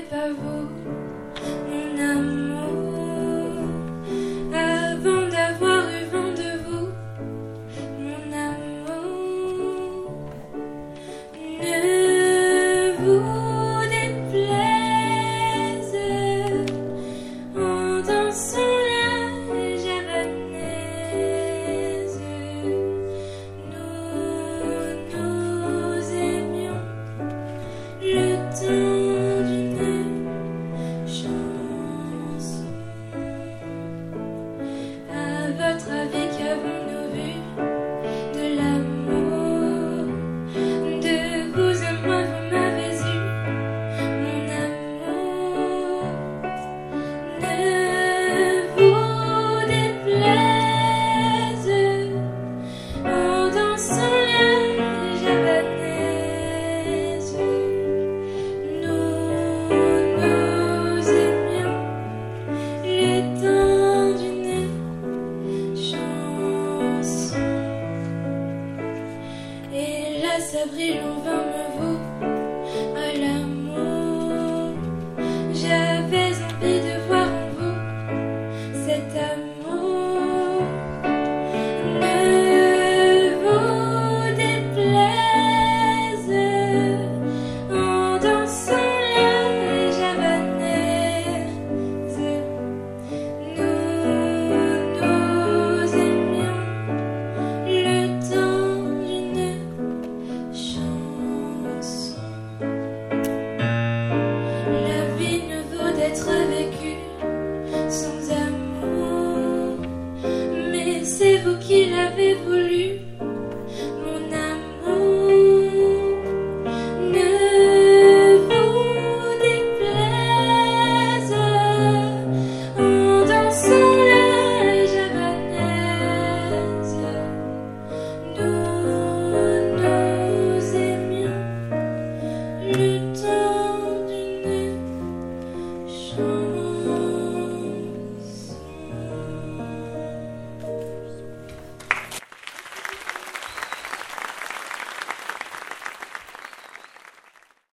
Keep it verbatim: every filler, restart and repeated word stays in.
pas vous, mon amour, avant d'avoir eu vent de vous, mon amour. Ne vous déplaise en dansant la javanaise. Nous nous aimions le temps d'une chanson. À votre avis, qu'avons-nous vu de l'amour? De vous à moi, vous m'avez eu, mon amour. Ne vous déplaise en dansant la javanaise. Nous nous aimions le temps d'une chanson. Et là, ça brille, on va